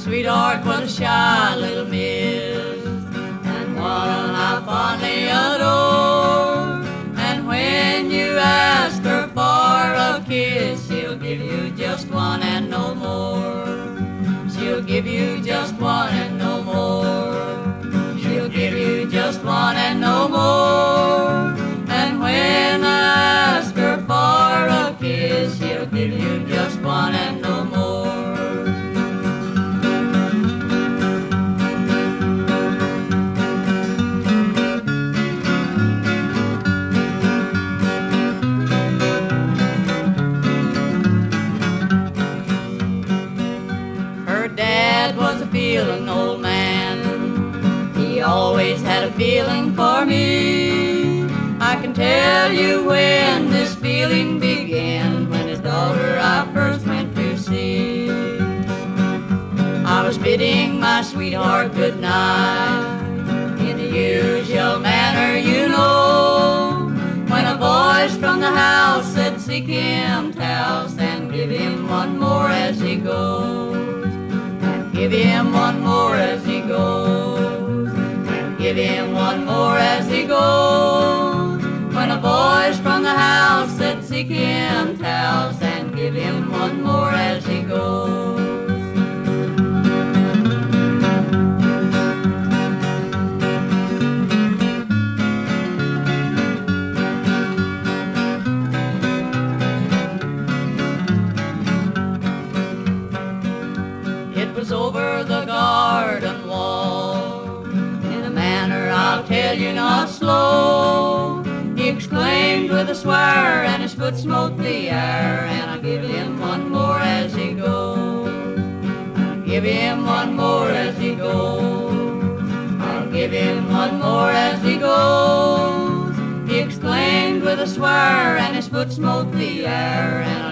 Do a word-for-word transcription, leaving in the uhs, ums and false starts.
sweetheart was a shy little miss, and one I fondly adore. And when you ask her for a kiss, she'll give you just one and no more. She'll give you just one and no more. She'll give you just one and no more. And when I ask her for a kiss, she'll give you just one and no more. Her dad was a feeling old man. He always had a feeling for me. I can tell you when this feeling began, when his daughter I first went to see. I was bidding my sweetheart good night in the usual manner, you know, when a voice from the house said, seek him, Taos, and give him one more as he goes. And give him one more as he goes. And give him one more as he goes. When a voice from the house said, seek him, Taos, and give him one more as he goes. It was over the garden wall, in a manner I'll tell you not slow. He exclaimed with a swear, and his foot smote the air, and I'll give him one more as he goes. I'll give him one more as he goes. I'll give him one more as he goes. He exclaimed with a swear, and his foot smote the air, and